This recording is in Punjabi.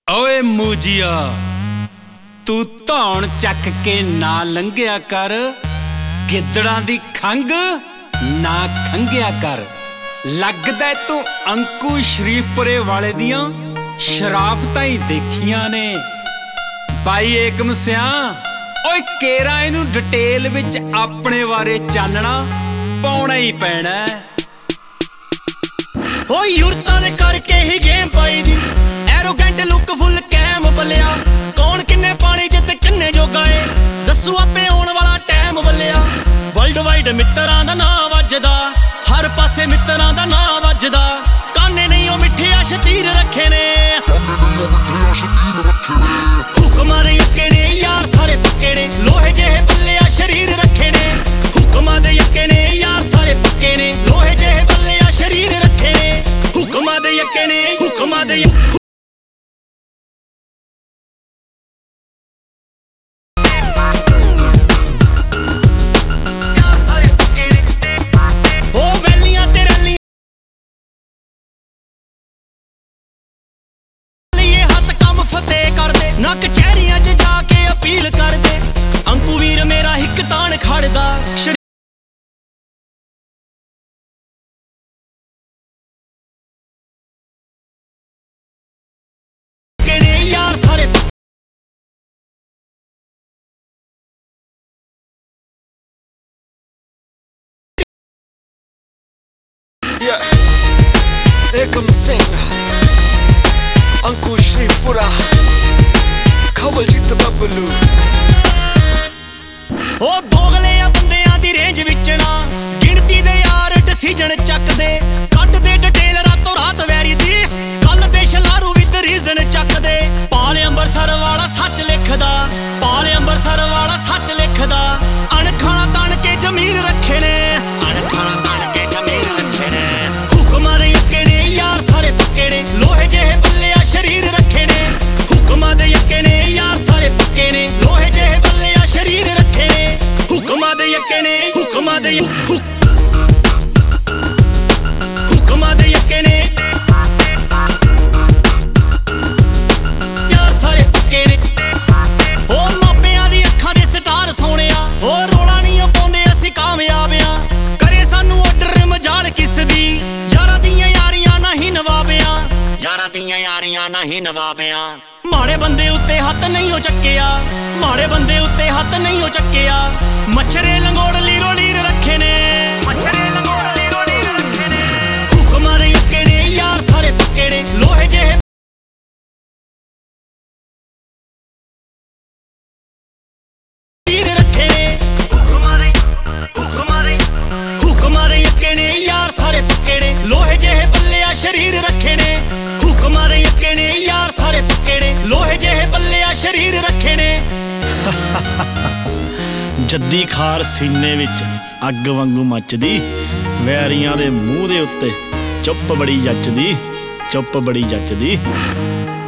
ਓਏ ਮੂਜੀਆ तू ਧੌਣ ਚੱਕ ਕੇ ਨਾ ਲੰਘਿਆ ਕਰ, ਗਿੱਦੜਾਂ ਦੀ ਖੰਗ ਨਾ ਖੰਘਿਆ ਕਰ। ਲੱਗਦਾ ਤੂੰ ਅੰਕੂ ਸ਼ਰੀਫਪੁਰੇ ਵਾਲੇ ਦੀਆਂ ਸ਼ਰਾਫਤਾਂ ਹੀ ਦੇਖੀਆਂ ਨੇ। ਬਾਈ ਏਕਮ ਸਿਆਂ ਓਏ ਕੇਰਾ ਇਹਨੂੰ ਡਿਟੇਲ ਵਿੱਚ ਆਪਣੇ ਬਾਰੇ ਚਾਨਣਾ ਪਾਉਣਾ ਹੀ ਪੈਣਾ। ਓ ਯੂਰਤਾਂ ਦੇ ਕਰਕੇ ਹੀ ਗੇਮ ਪਾਈ ਦੀ, ਐਰੋਗੈਂਟ ਲੁੱਕ ਫੁੱਲ ਕੈਮ ਬਲਿਆ। ਕੌਣ ਕਿੰਨੇ ਪਾਣੀ ਚ ਤੇ ਕਿੰਨੇ ਜੋਗਾ ਏ, ਦੱਸੂ ਆਪੇ ਆਉਣ ਵਾਲਾ ਟਾਈਮ ਬੱਲਿਆ। ਵਰਲਡ ਵਾਈਡ ਮਿੱਤਰਾਂ ਦਾ ਨਾਂ ਵੱਜਦਾ, ਹਰ ਪਾਸੇ ਮਿੱਤਰਾਂ ਦਾ ਨਾਂ ਵੱਜਦਾ। ਕਾਨੇ ਨਹੀਂ ਉਹ ਮਿੱਠਿਆ ਸ਼ਤੀਰ ਰੱਖੇ ਨੇ, ਹੁਕਮਾਂ ਦੇ ਯੱਕੇ ਨੇ ਯਾਰ ਸਾਰੇ ਪੱਕੇ ਨੇ। ਲੋਹੇ ਜਿਹੇ ਬੱਲਿਆ ਸ਼ਰੀਰ ਰੱਖੇ ਨੇ, ਹੁਕਮਾਂ ਦੇ ਯੱਕੇ ਨੇ ਯਾਰ ਸਾਰੇ ਪੱਕੇ ਨੇ। ਲੋਹੇ ਜਿਹੇ ਬੱਲਿਆ ਸ਼ਰੀਰ ਰੱਖੇ ਨੇ, ਹੁਕਮਾਂ ਦੇ ਯੱਕੇ ਨੇ, ਹੁਕਮਾਂ ਦੇ ਫਤਿਹ ਕਰਦੇ ਨਾ ਕਚਹਿਰੀਆਂ 'ਚ ਜਾ ਕੇ ਅਪੀਲ ਕਰਦੇ। ਅੰਕੂ ਵੀਰ ਮੇਰਾ ਹਿੱਕ ਤਾਣ ਖੜਦਾ, ਕਿਹੜੇ ਯਾਰ ਸਾਰੇ ਏਕਮ ਸਿੰਘ ਅੰਕੂ ਸ਼ਰੀਫਪੁਰਾ ਖਵਲਜੀਤ ਬੱਬਲੂ। ਉਹ ਦੋਗਲੇ ਆ ਬੰਦਿਆਂ ਦੀ ਰੇਂਜ ਵਿੱਚ ਨਾ, ਗਿਣਤੀ ਦੇ ਯਾਰ ਡਿਸੀਜਨ ਚੱਕਦੇ। ਕੱਢਦੇ ਡਿਟੇਲ ਰਾਤੋਂ ਰਾਤ ਵੈਰੀ ਦੀ, ਕੱਲ ਦੇ ਸ਼ਲਾਰੂ ਵਿਦ ਰੀਜ਼ਨ ਚੱਕਦੇ। ਪਾਲ ਅੰਬਰਸਰ ਵਾਲਾ ਸੱਚ ਲਿਖਦਾ, ਪਾਲ ਅੰਬਰਸਰ ਵਾਲਾ ਸੱਚ ਲਿਖਦਾ। ਅਣਖਾਣਾ ਤਣ ਕੇ ਜ਼ਮੀਰ ਰੱਖੇ ਨੇ, ਅਣਖਾਣਾ ਤਣ ਕੇ ਜ਼ਮੀਰ ਰੱਖੇ ਨੇ। ਹੁਕਮਾਂ ਦੇ ਯੱਕੇ ਨੇ ਯਾਰ ਸਾਰੇ ਪੱਕੇ ਨੇ, ਲੋਹੇ ਜਿਹੇ ਬੱਲਿਆ ਸ਼ਰੀਰ ਰੱਖੇ ਨੇ। ਹੁਕਮਾਂ ਦੇ ਯੱਕੇ ਨੇ ਯਾਰ ਸਾਰੇ ਪੱਕੇ ਨੇ, ਲੋਹੇ ਜਿਹੇ ਬੱਲਿਆ ਸ਼ਰੀਰ ਰੱਖੇ ਨੇ। ਹੁਕਮਾਂ ਦੇ ਯੱਕੇ ਨੇ, ਹੁਕਮਾਂ ਦੇ ਹੁਕਮਾਂ ਦੇ ਯੱਕੇ ਨੇ ਯਾਰ ਸਾਰੇ ਪੱਕੇ ਨੇ। ਉਹ ਮਾਪਿਆਂ ਦੀ ਅੱਖਾਂ ਦੇ ਸਟਾਰ ਸੋਹਣਿਆ, ਉਹ ਰੋਲਾ ਨਹੀਂ ਪਾਉਂਦੇ ਅਸੀਂ ਕਾਮਯਾਬ ਆ। ਕਰੇ ਸਾਨੂੰ ਆਰਡਰ ਮਜਾਲ ਕਿਸ ਦੀ, ਯਾਰਾਂ ਦੀਆਂ ਯਾਰੀਆਂ ਨਹੀਂ ਨਵਾਬਿਆਂ, ਯਾਰਾਂ ਦੀਆਂ ਯਾਰੀਆਂ ਨਹੀਂ ਨਵਾਬਿਆਂ। ਮਾੜੇ ਬੰਦੇ ਉੱਤੇ ਹੱਥ ਨਹੀਂ ਉਹ ਚੱਕਿਆ, ਮਾੜੇ ਬੰਦੇ ਉੱਤੇ ਹੱਥ ਨਹੀਂ ਉਹ ਚੱਕਿਆ। ਮੱਛਰੇ ਲੰਗੋੜ ਲੀਰੋ ਲੀਰ ਰੱਖੇ ਨੇ, ਮੱਛਰੇ ਲੰਗੋੜ ਲੀਰੋ ਲੀਰ ਰੱਖੇ ਨੇ। ਹੁਕਮਾਂ ਦੇ ਯੱਕੇ ਨੇ ਯਾਰ ਸਾਰੇ ਪੱਕੇ ਨੇ, ਲੋਹੇ ਜਿਹੇ ਲੀਰ ਰੱਖੇ ਨੇ। ਹੁਕਮਾਂ ਦੇ ਹੁਕਮਾਂ ਦੇ ਯੱਕੇ ਨੇ ਯਾਰ ਸਾਰੇ ਪੱਕੇ ਨੇ, ਲੋਹੇ ਜਿਹੇ ਬੱਲਿਆ ਸ਼ਰੀਰ ਰੱਖੇ ਨੇ। ਹੁਕਮਾਂ ਦੇ ਯੱਕੇ ਨੇ ਯਾਰ ਸਾਰੇ ਪੱਕੇ ਨੇ, ਲੋਹੇ ਜਿਹੇ ਬੱਲਿਆ ਸ਼ਰੀਰ ਰੱਖੇ ਨੇ। ਜੱਦੀ ਖਾਰ ਸੀਨੇ ਵਿੱਚ ਅੱਗ ਵਾਂਗੂ ਮੱਚਦੀ, ਵੈਰੀਆਂ ਦੇ ਮੂੰਹ ਦੇ ਉੱਤੇ ਚੁੱਪ ਬੜੀ ਜੱਚਦੀ, ਚੁੱਪ ਬੜੀ ਜੱਚਦੀ।